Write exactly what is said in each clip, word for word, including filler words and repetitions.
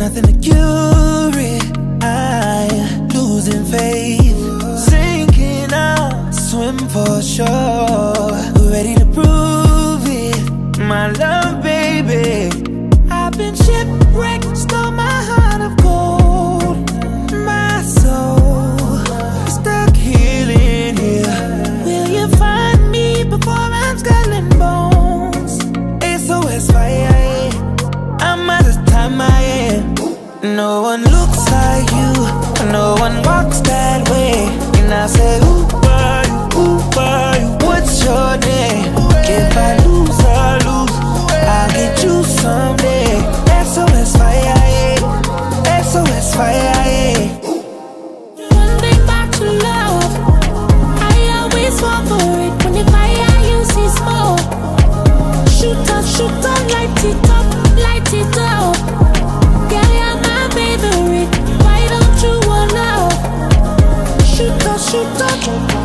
nothing to cure it. I'm losing faith, sinking out, swim for sure. Ready to prove it, my love, baby. I've been shipwrecked, stole my heart of gold, my soul stuck healing here. Will you find me before I'm skull and bones? S O S fire, I'm out of time, I am. No one looks like you, no one walks that way. And I say, who are you, who are you, what's your name? If I lose, I lose, I'll get you someday. S O S fire, S O S fire. One thing back to love, I always fall for it. When the fire you see smoke, shoot up, shoot up, light it up, light it up. Girl, you're my favorite, why don't you wanna shoot up, shoot up?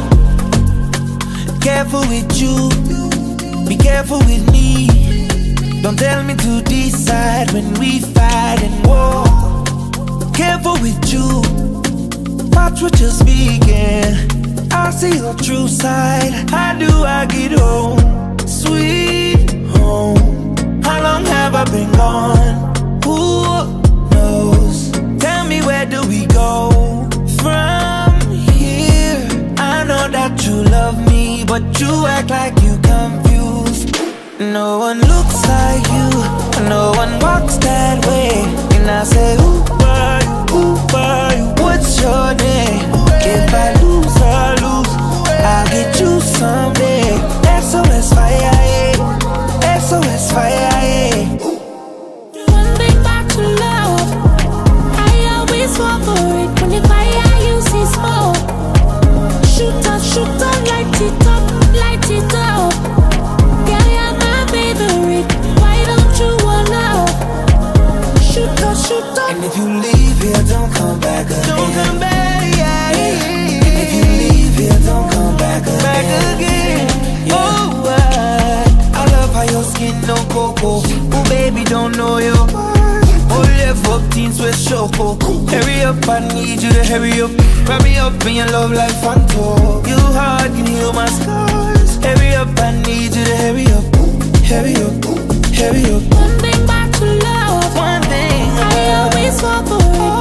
Careful with you, be careful with me. Don't tell me to decide when we fight and war. Careful with you, watch what you're speaking. I see your true side. How do I get home? Sweet home. How long have I been gone? Who knows? Tell me, where do we go from here? I know that you love me, but you act like you confused. No one looks like you, no one walks that way. And I say, who are you, who are you, what's your name? If I lose, I lose, I'll get you someday. S O S fire, S O S fire. One thing back to love, I always fall for it. When the fire you see smoke, shoot up, shoot up, light it up, light it up. Girl, you're my favorite, why don't you wanna shoot up, shoot up? And if you leave here, don't come back again. Don't come back, yeah, yeah. And if you leave here, don't come back again. Back again. Yeah. Oh, I, I love how your skin no cocoa. Oh, baby, don't know you. Oh, left up teens with choco. Hurry up, I need you to hurry up. Wrap me up in your love like Fanto. Your heart can heal my scars. Hurry up, I need you to hurry up. Hurry up, hurry up. One thing back to love, One thing I always fall for it.